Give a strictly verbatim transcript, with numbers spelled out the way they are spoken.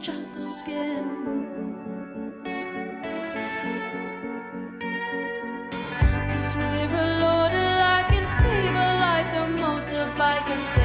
just the skin. Cause we're loaded like an evil, like a motorbike.